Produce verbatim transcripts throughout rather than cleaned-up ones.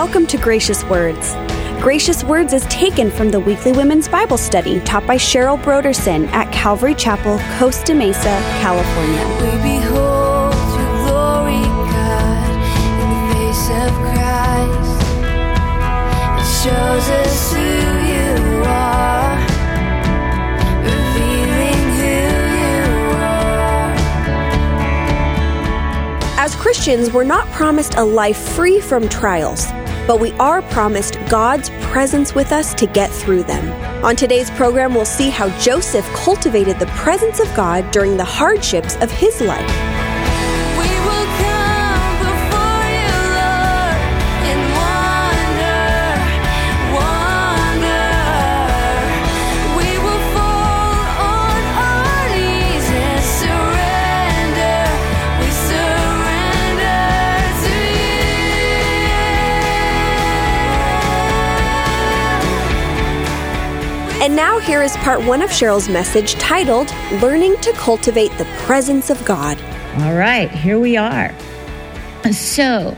Welcome to Gracious Words. Gracious Words is taken from the weekly women's Bible study taught by Cheryl Broderson at Calvary Chapel, Costa Mesa, California. We behold your glory, God, in the face of Christ. It shows us who you are, revealing who you are. As Christians, we're not promised a life free from trials, but we are promised God's presence with us to get through them. On today's program, we'll see how Joseph cultivated the presence of God during the hardships of his life. We will come before you, Lord, in wonder, wonder. We will fall on our knees and surrender. We surrender to you. And now here is part one of Cheryl's message titled, Learning to Cultivate the Presence of God. All right, here we are. So,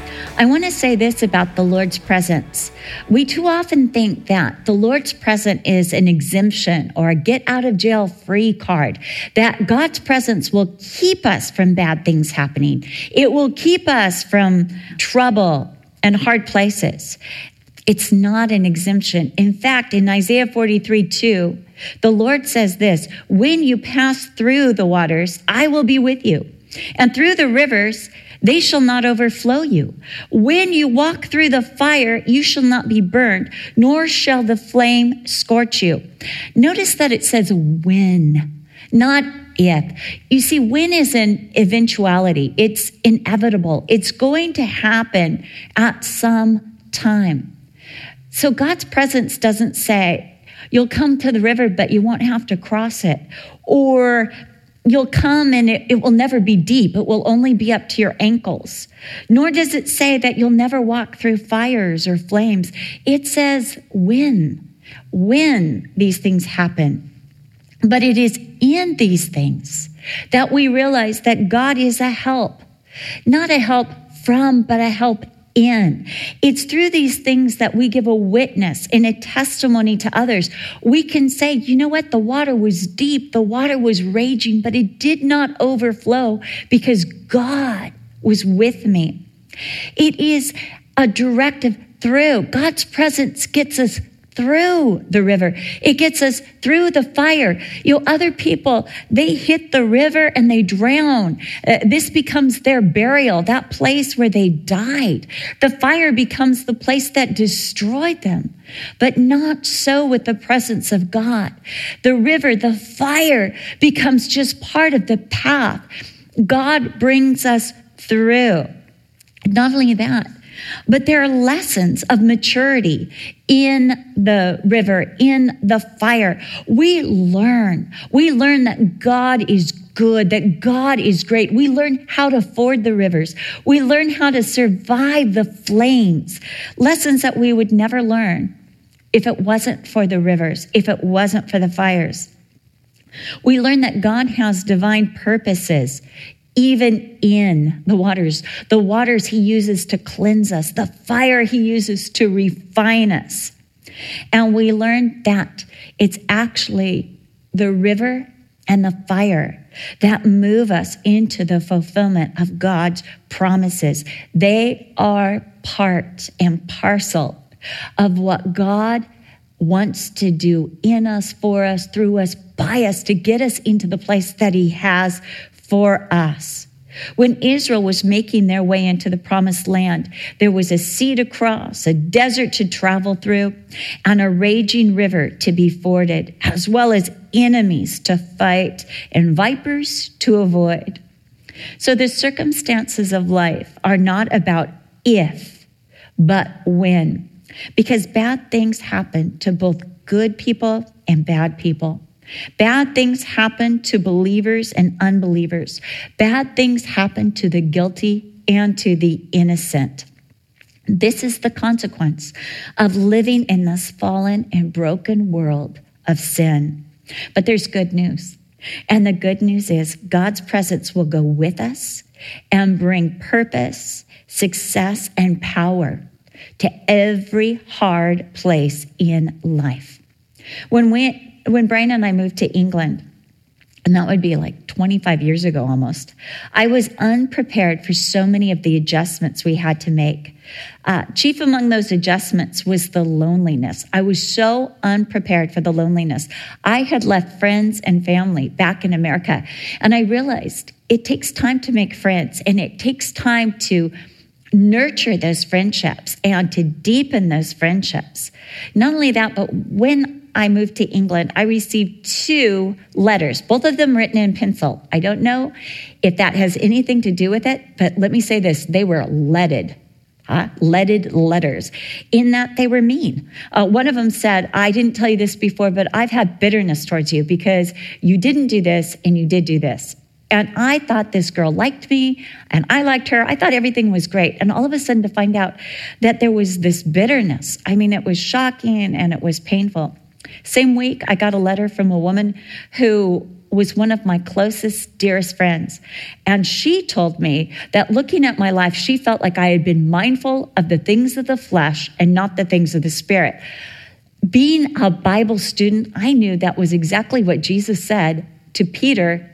I want to say this about the Lord's presence. We too often think that the Lord's presence is an exemption or a get out of jail free card, that God's presence will keep us from bad things happening. It will keep us from trouble and hard places. It's not an exemption. In fact, in Isaiah forty-three two, the Lord says this, when you pass through the waters, I will be with you. And through the rivers, they shall not overflow you. When you walk through the fire, you shall not be burned, nor shall the flame scorch you. Notice that it says when, not if. You see, when is an eventuality. It's inevitable. It's going to happen at some time. So God's presence doesn't say, you'll come to the river, but you won't have to cross it. Or you'll come and it, it will never be deep. It will only be up to your ankles. Nor does it say that you'll never walk through fires or flames. It says when, when these things happen. But it is in these things that we realize that God is a help. Not a help from, but a help in. It's through these things that we give a witness and a testimony to others. We can say, you know what? The water was deep. The water was raging, but it did not overflow because God was with me. It is a directive through. God's presence gets us through the river. It gets us through the fire. You know, other people, they hit the river and they drown. Uh, this becomes their burial, that place where they died. The fire becomes the place that destroyed them. But not so with the presence of God. The river, the fire becomes just part of the path. God brings us through. Not only that, but there are lessons of maturity in the river, in the fire. We learn. We learn that God is good, that God is great. We learn how to ford the rivers. We learn how to survive the flames. Lessons that we would never learn if it wasn't for the rivers, if it wasn't for the fires. We learn that God has divine purposes even in the waters. The waters he uses to cleanse us. The fire he uses to refine us. And we learned that it's actually the river and the fire that move us into the fulfillment of God's promises. They are part and parcel of what God wants to do in us, for us, through us, by us, to get us into the place that he has for us. When Israel was making their way into the promised land, there was a sea to cross, a desert to travel through, and a raging river to be forded, as well as enemies to fight and vipers to avoid. So the circumstances of life are not about if, but when, because bad things happen to both good people and bad people. Bad things happen to believers and unbelievers. Bad things happen to the guilty and to the innocent. This is the consequence of living in this fallen and broken world of sin. But there's good news. And the good news is God's presence will go with us and bring purpose, success, and power. to every hard place in life. When we, when Brian and I moved to England, and that would be like twenty-five years ago almost, I was unprepared for so many of the adjustments we had to make. Uh, chief among those adjustments was the loneliness. I was so unprepared for the loneliness. I had left friends and family back in America, and I realized it takes time to make friends, and it takes time to nurture those friendships and to deepen those friendships. Not only that, but when I moved to England, I received two letters, both of them written in pencil. I don't know if that has anything to do with it, but let me say this, they were leaded, huh? leaded letters, in that they were mean. Uh, one of them said, I didn't tell you this before, but I've had bitterness towards you because you didn't do this and you did do this. And I thought this girl liked me and I liked her. I thought everything was great. And all of a sudden to find out that there was this bitterness. I mean, it was shocking and it was painful. Same week, I got a letter from a woman who was one of my closest, dearest friends. And she told me that looking at my life, she felt like I had been mindful of the things of the flesh and not the things of the spirit. Being a Bible student, I knew that was exactly what Jesus said to Peter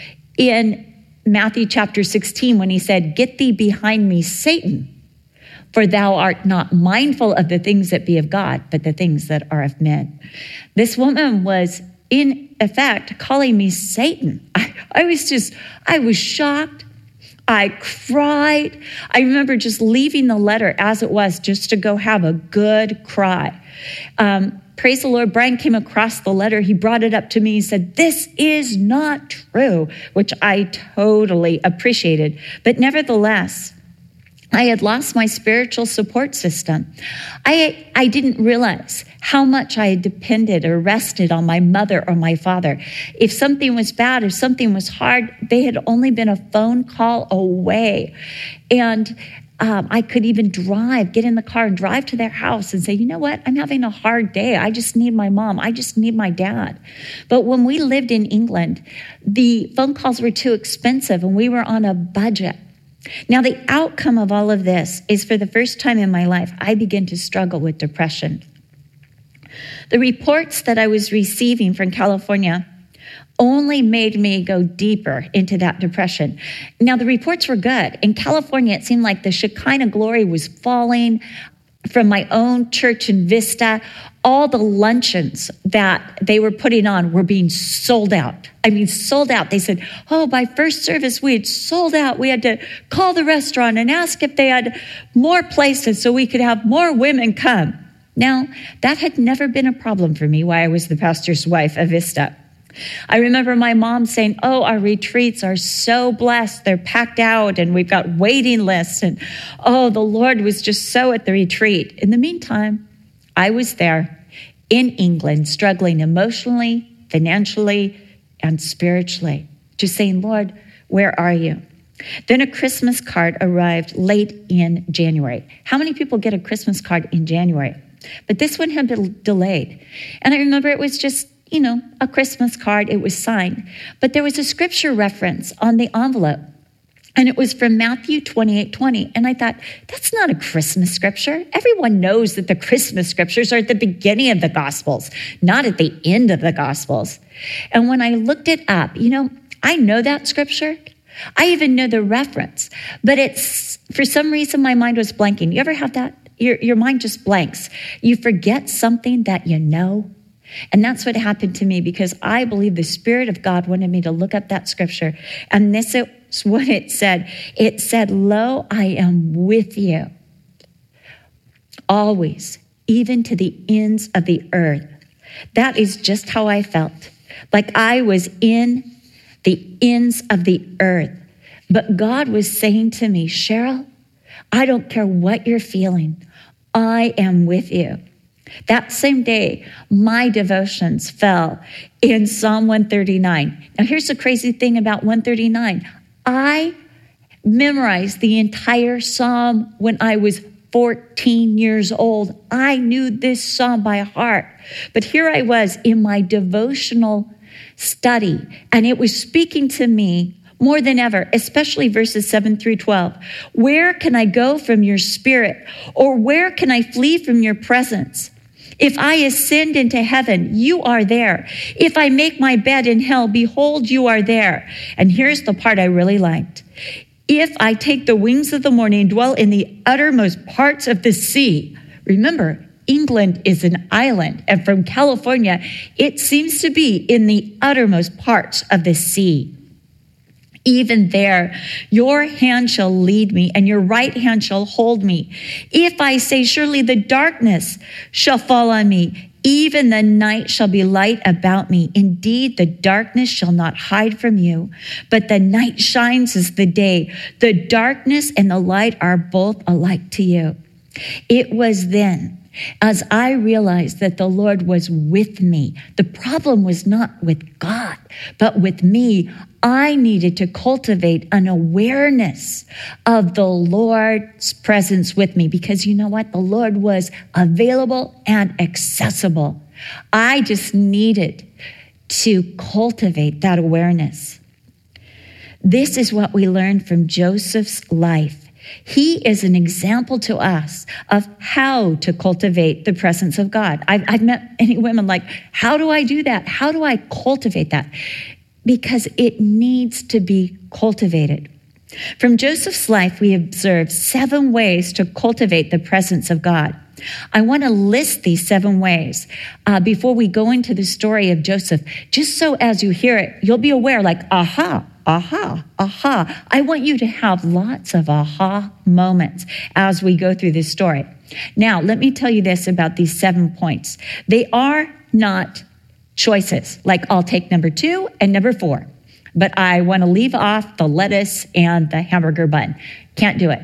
in Matthew chapter sixteen when he said, "Get thee behind me, Satan. For thou art not mindful of the things that be of God, but the things that are of men." This woman was, in effect, calling me Satan. I, I was just, I was shocked. I cried. I remember just leaving the letter as it was, just to go have a good cry. Um, praise the Lord, Brian came across the letter. He brought it up to me. He said, "This is not true," which I totally appreciated. But nevertheless, I had lost my spiritual support system. I I didn't realize how much I had depended or rested on my mother or my father. If something was bad, if something was hard, they had only been a phone call away. And um, I could even drive, get in the car and drive to their house and say, you know what, I'm having a hard day. I just need my mom. I just need my dad. But when we lived in England, the phone calls were too expensive and we were on a budget. Now, the outcome of all of this is, for the first time in my life, I began to struggle with depression. The reports that I was receiving from California only made me go deeper into that depression. Now, the reports were good. In California, it seemed like the Shekinah glory was falling from my own church in Vista. All the luncheons that they were putting on were being sold out. I mean, sold out. They said, oh, by first service, we had sold out. We had to call the restaurant and ask if they had more places so we could have more women come. Now, that had never been a problem for me while I was the pastor's wife of Vista. I remember my mom saying, oh, our retreats are so blessed. They're packed out and we've got waiting lists. And oh, the Lord was just so at the retreat. In the meantime, I was there in England, struggling emotionally, financially, and spiritually, just saying, Lord, where are you? Then a Christmas card arrived late in January. How many people get a Christmas card in January? But this one had been delayed. And I remember it was just, you know, a Christmas card. It was signed. But there was a scripture reference on the envelope. And it was from Matthew twenty-eight twenty. And I thought, that's not a Christmas scripture. Everyone knows that the Christmas scriptures are at the beginning of the Gospels, not at the end of the Gospels. And when I looked it up, you know, I know that scripture. I even know the reference. But it's, for some reason, my mind was blanking. You ever have that? Your, your mind just blanks. You forget something that you know. And that's what happened to me, because I believe the Spirit of God wanted me to look up that scripture. And this is what it said. It said, lo, I am with you always, even to the ends of the earth. That is just how I felt. Like I was in the ends of the earth. But God was saying to me, Cheryl, I don't care what you're feeling. I am with you. That same day, my devotions fell in Psalm one thirty-nine. Now, here's the crazy thing about one thirty-nine. I memorized the entire psalm when I was fourteen years old. I knew this psalm by heart. But here I was in my devotional study, and it was speaking to me more than ever, especially verses seven through twelve. Where can I go from your spirit? Or where can I flee from your presence? If I ascend into heaven, you are there. If I make my bed in hell, behold, you are there. And here's the part I really liked. If I take the wings of the morning and dwell in the uttermost parts of the sea. Remember, England is an island, and from California, it seems to be in the uttermost parts of the sea. Even there, your hand shall lead me, and your right hand shall hold me. If I say, surely the darkness shall fall on me, even the night shall be light about me. Indeed, the darkness shall not hide from you, but the night shines as the day. The darkness and the light are both alike to you. It was then, as I realized that the Lord was with me, the problem was not with God, but with me. I needed to cultivate an awareness of the Lord's presence with me, because you know what? The Lord was available and accessible. I just needed to cultivate that awareness. This is what we learned from Joseph's life. He is an example to us of how to cultivate the presence of God. I've, I've met many women like, how do I do that? How do I cultivate that? Because it needs to be cultivated. From Joseph's life, we observe seven ways to cultivate the presence of God. I want to list these seven ways uh, before we go into the story of Joseph, just so as you hear it, you'll be aware, like, aha, aha, aha. I want you to have lots of aha moments as we go through this story. Now, let me tell you this about these seven points. They are not choices, like I'll take number two and number four, but I want to leave off the lettuce and the hamburger bun. Can't do it.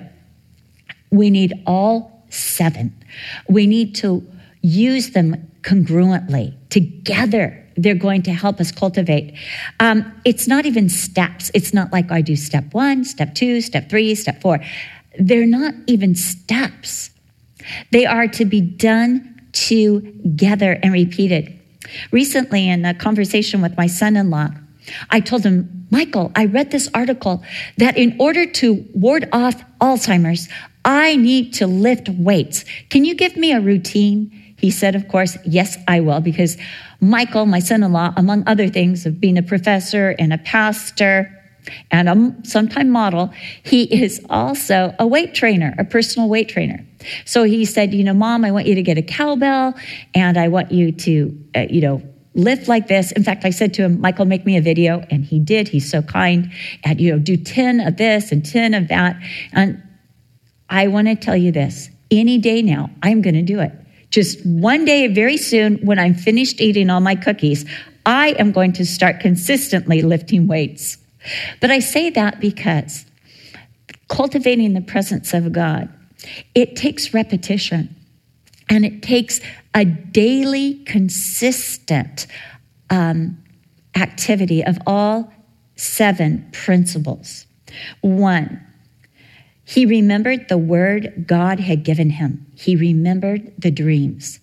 We need all seven. We need to use them congruently. Together, they're going to help us cultivate. Um, it's not even steps. It's not like I do step one, step two, step three, step four. They're not even steps. They are to be done together and repeated. Recently, in a conversation with my son-in-law, I told him, Michael, I read this article that in order to ward off Alzheimer's, I need to lift weights. Can you give me a routine? He said, of course, yes, I will, because Michael, my son-in-law, among other things of being a professor and a pastor and a sometime model, he is also a weight trainer, a personal weight trainer. So he said, you know, Mom, I want you to get a cowbell and I want you to, uh, you know, lift like this. In fact, I said to him, Michael, make me a video. And he did. He's so kind. And, you know, do ten of this and ten of that. And I want to tell you this, any day now, I'm going to do it. Just one day, very soon, when I'm finished eating all my cookies, I am going to start consistently lifting weights. But I say that because cultivating the presence of God, it takes repetition, and it takes a daily, consistent um, activity of all seven principles. One, he remembered the word God had given him. He remembered the dreams.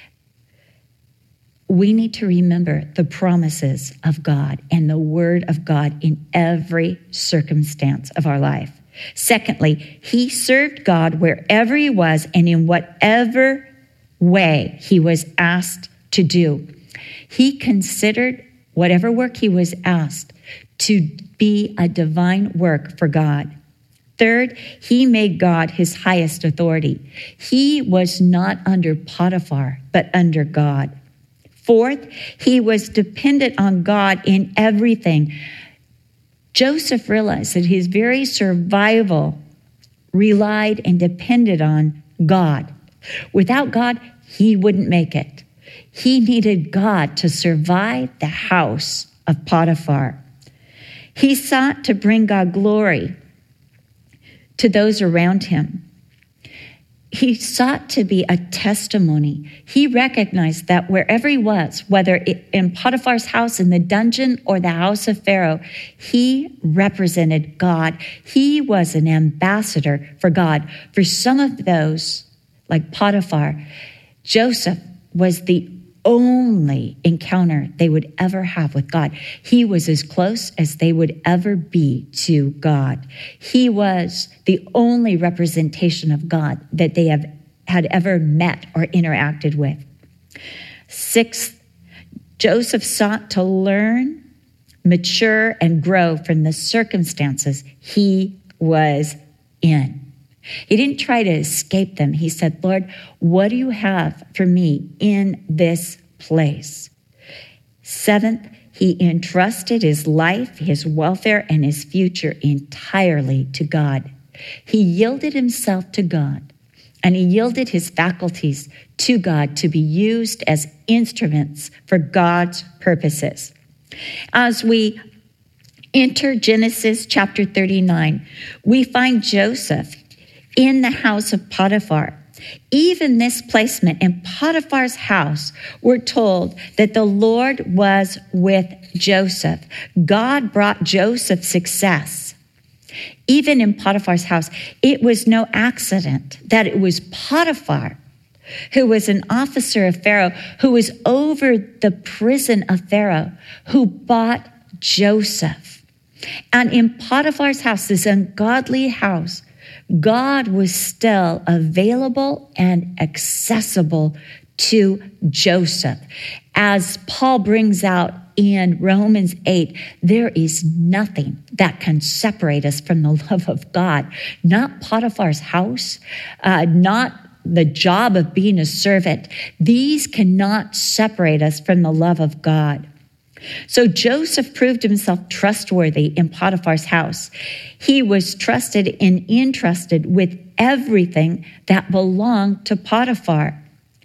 We need to remember the promises of God and the word of God in every circumstance of our life. Secondly, he served God wherever he was and in whatever way he was asked to do. He considered whatever work he was asked to be a divine work for God. Third, he made God his highest authority. He was not under Potiphar, but under God. Fourth, he was dependent on God in everything. Joseph realized that his very survival relied and depended on God. Without God, he wouldn't make it. He needed God to survive the house of Potiphar. He sought to bring God glory to those around him. He sought to be a testimony. He recognized that wherever he was, whether in Potiphar's house, in the dungeon, or the house of Pharaoh, he represented God. He was an ambassador for God. For some of those, like Potiphar, Joseph was the only encounter they would ever have with God. He was as close as they would ever be to God. He was the only representation of God that they have had ever met or interacted with. Sixth, Joseph sought to learn, mature, and grow from the circumstances he was in. He didn't try to escape them. He said, Lord, what do you have for me in this place? Seventh, he entrusted his life, his welfare, and his future entirely to God. He yielded himself to God, and he yielded his faculties to God to be used as instruments for God's purposes. As we enter Genesis chapter thirty-nine, we find Joseph in the house of Potiphar. Even this placement in Potiphar's house, we're told that the Lord was with Joseph. God brought Joseph success. Even in Potiphar's house, it was no accident that it was Potiphar, who was an officer of Pharaoh, who was over the prison of Pharaoh, who bought Joseph. And in Potiphar's house, this ungodly house, God was still available and accessible to Joseph. As Paul brings out in Romans eight, there is nothing that can separate us from the love of God. Not Potiphar's house, uh, not the job of being a servant. These cannot separate us from the love of God. So Joseph proved himself trustworthy in Potiphar's house. He was trusted and entrusted with everything that belonged to Potiphar.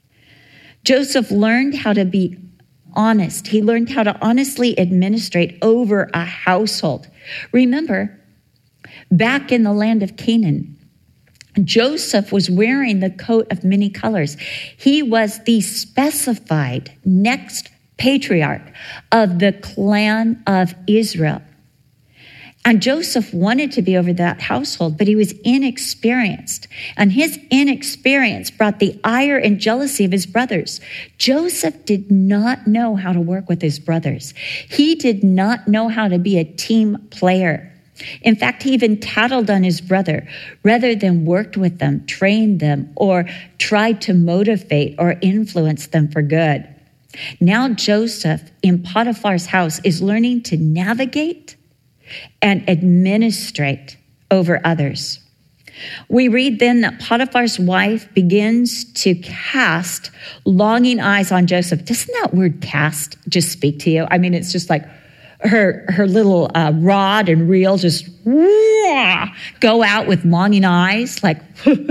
Joseph learned how to be honest. He learned how to honestly administrate over a household. Remember, back in the land of Canaan, Joseph was wearing the coat of many colors. He was the specified next patriarch of the clan of Israel. And Joseph wanted to be over that household, but he was inexperienced. And his inexperience brought the ire and jealousy of his brothers. Joseph did not know how to work with his brothers. He did not know how to be a team player. In fact, he even tattled on his brother rather than worked with them, trained them, or tried to motivate or influence them for good. Now Joseph in Potiphar's house is learning to navigate and administrate over others. We read then that Potiphar's wife begins to cast longing eyes on Joseph. Doesn't that word cast just speak to you? I mean, it's just like her her little uh, rod and reel just wah, go out with longing eyes, like,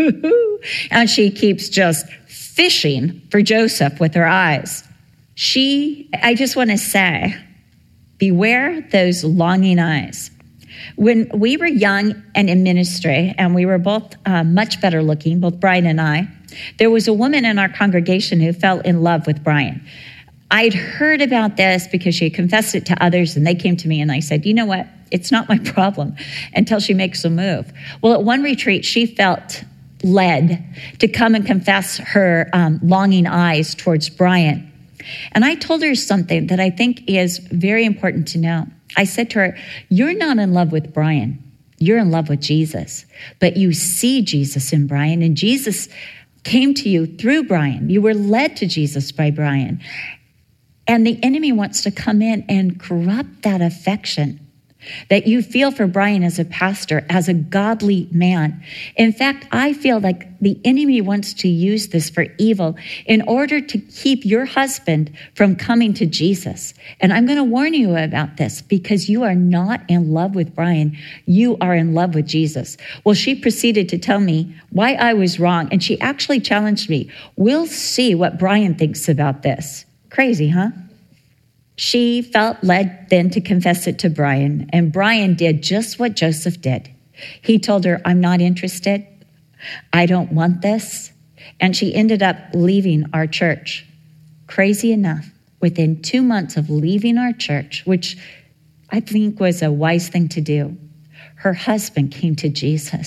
and she keeps just fishing for Joseph with her eyes. She, I just want to say, beware those longing eyes. When we were young and in ministry, and we were both uh, much better looking, both Brian and I, there was a woman in our congregation who fell in love with Brian. I'd heard about this because she had confessed it to others, and they came to me and I said, you know what? It's not my problem until she makes a move. Well, at one retreat, she felt led to come and confess her um, longing eyes towards Brian. And I told her something that I think is very important to know. I said to her, you're not in love with Brian. You're in love with Jesus. But you see Jesus in Brian, and Jesus came to you through Brian. You were led to Jesus by Brian. And the enemy wants to come in and corrupt that affection that you feel for Brian as a pastor, as a godly man. In fact, I feel like the enemy wants to use this for evil in order to keep your husband from coming to Jesus. And I'm going to warn you about this because you are not in love with Brian. You are in love with Jesus. Well, she proceeded to tell me why I was wrong. And she actually challenged me. We'll see what Brian thinks about this. Crazy, huh? She felt led then to confess it to Brian, and Brian did just what Joseph did. He told her, I'm not interested. I don't want this. And she ended up leaving our church. Crazy enough, within two months of leaving our church, which I think was a wise thing to do, her husband came to Jesus.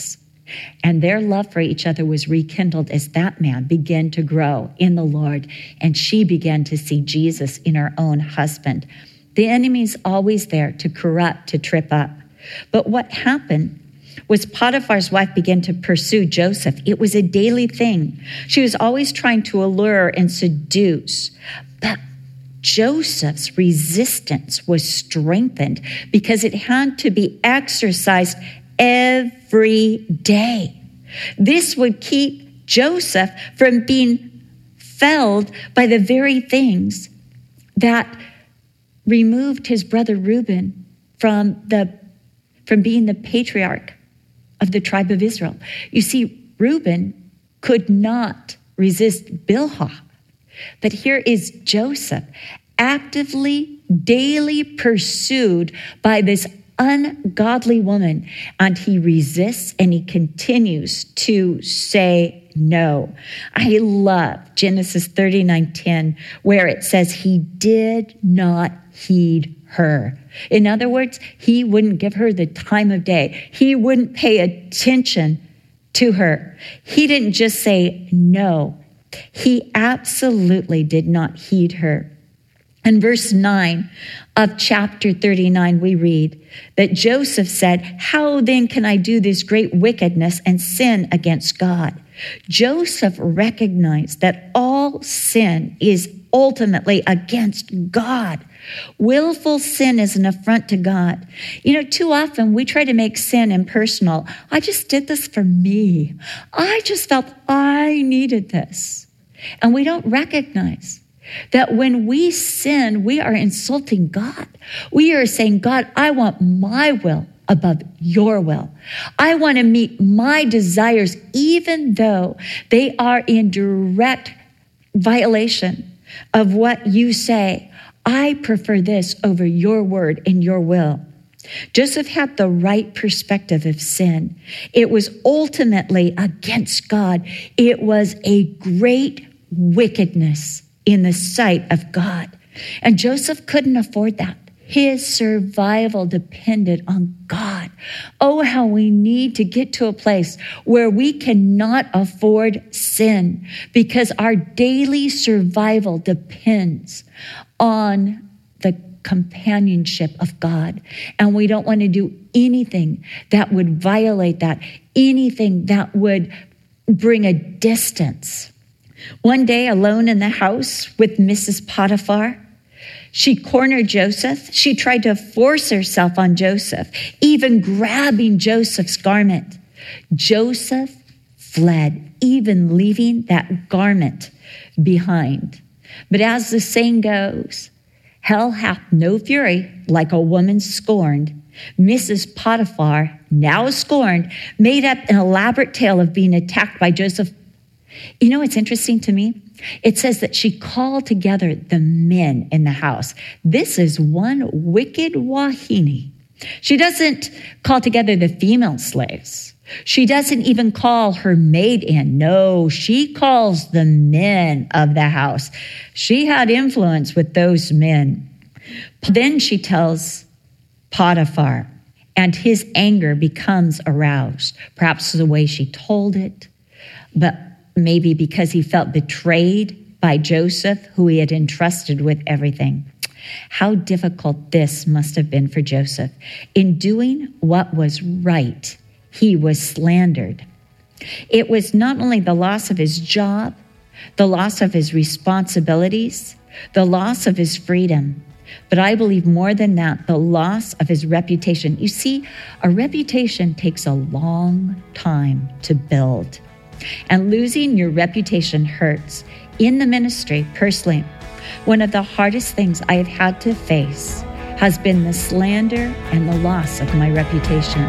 And their love for each other was rekindled as that man began to grow in the Lord, and she began to see Jesus in her own husband. The enemy's always there to corrupt, to trip up. But what happened was Potiphar's wife began to pursue Joseph. It was a daily thing. She was always trying to allure and seduce. But Joseph's resistance was strengthened because it had to be exercised every day. This would keep Joseph from being felled by the very things that removed his brother Reuben from the from being the patriarch of the tribe of Israel. You see, Reuben could not resist Bilhah. But here is Joseph, actively, daily pursued by this ungodly woman, and he resists and he continues to say no. I love Genesis thirty-nine ten, where it says he did not heed her. In other words, he wouldn't give her the time of day. He wouldn't pay attention to her. He didn't just say no. He absolutely did not heed her. In verse nine of chapter thirty-nine, we read that Joseph said, "How then can I do this great wickedness and sin against God?" Joseph recognized that all sin is ultimately against God. Willful sin is an affront to God. You know, too often we try to make sin impersonal. I just did this for me. I just felt I needed this. And we don't recognize that when we sin, we are insulting God. We are saying, God, I want my will above your will. I want to meet my desires, even though they are in direct violation of what you say. I prefer this over your word and your will. Joseph had the right perspective of sin. It was ultimately against God. It was a great wickedness in the sight of God. And Joseph couldn't afford that. His survival depended on God. Oh, how we need to get to a place where we cannot afford sin because our daily survival depends on the companionship of God. And we don't want to do anything that would violate that, anything that would bring a distance. One day, alone in the house with Missus Potiphar, she cornered Joseph. She tried to force herself on Joseph, even grabbing Joseph's garment. Joseph fled, even leaving that garment behind. But as the saying goes, hell hath no fury like a woman scorned. Missus Potiphar, now scorned, made up an elaborate tale of being attacked by Joseph. You know what's interesting to me? It says that she called together the men in the house. This is one wicked wahine. She doesn't call together the female slaves. She doesn't even call her maid in. No, she calls the men of the house. She had influence with those men. Then she tells Potiphar, and his anger becomes aroused. Perhaps the way she told it, but maybe because he felt betrayed by Joseph, who he had entrusted with everything. How difficult this must have been for Joseph. In doing what was right, he was slandered. It was not only the loss of his job, the loss of his responsibilities, the loss of his freedom, but I believe more than that, the loss of his reputation. You see, a reputation takes a long time to build. And losing your reputation hurts. In the ministry, personally, one of the hardest things I have had to face has been the slander and the loss of my reputation.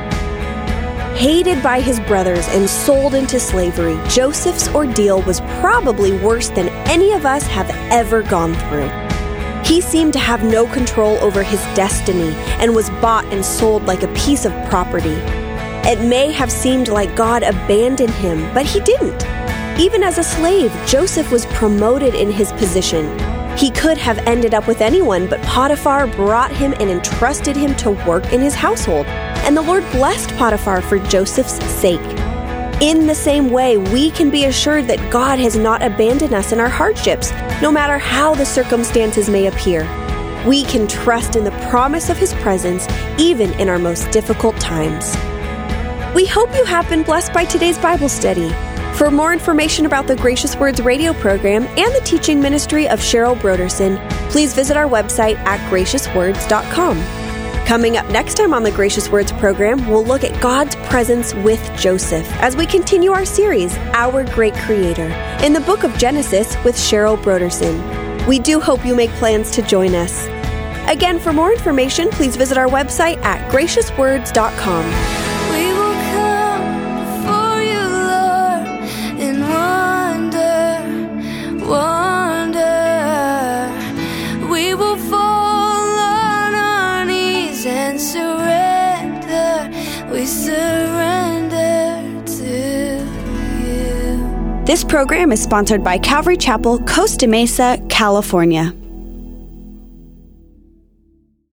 Hated by his brothers and sold into slavery, Joseph's ordeal was probably worse than any of us have ever gone through. He seemed to have no control over his destiny and was bought and sold like a piece of property. It may have seemed like God abandoned him, but he didn't. Even as a slave, Joseph was promoted in his position. He could have ended up with anyone, but Potiphar brought him and entrusted him to work in his household. And the Lord blessed Potiphar for Joseph's sake. In the same way, we can be assured that God has not abandoned us in our hardships, no matter how the circumstances may appear. We can trust in the promise of His presence, even in our most difficult times. We hope you have been blessed by today's Bible study. For more information about the Gracious Words radio program and the teaching ministry of Cheryl Brodersen, please visit our website at gracious words dot com. Coming up next time on the Gracious Words program, we'll look at God's presence with Joseph as we continue our series, Our Great Creator, in the book of Genesis with Cheryl Brodersen. We do hope you make plans to join us. Again, for more information, please visit our website at gracious words dot com. We will come before you, Lord, and wonder, wonder. We will fall on our knees and surrender. We surrender to you. This program is sponsored by Calvary Chapel, Costa Mesa, California.